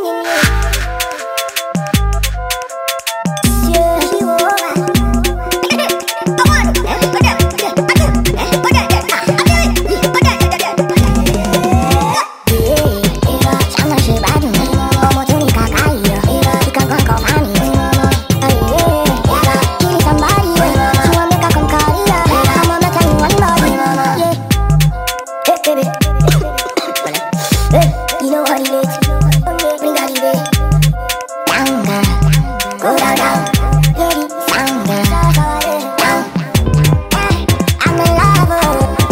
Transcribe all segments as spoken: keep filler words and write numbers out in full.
You know how it is. Bring that baby. Tanga, go down, down. Lady, tanga, down. I'm a lover.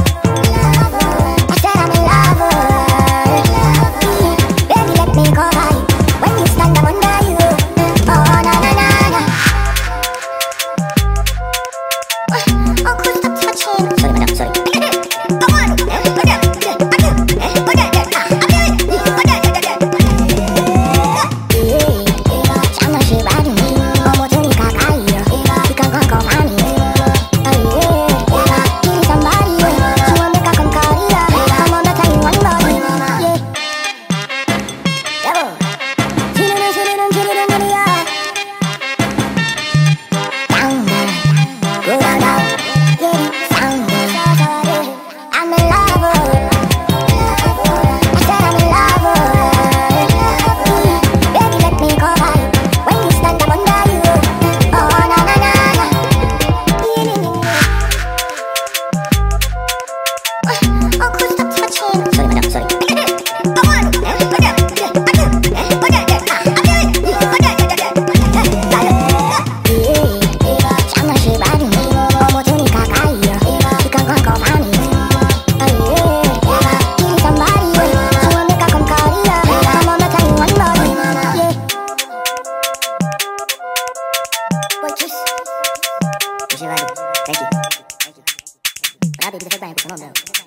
I said I'm a lover. Baby, let me go by when you stand up under you. Oh na na na na. Oh, cool, stop touching. Sorry, madam, sorry. Thank you. Thank you. But I'll be the first time to come on now.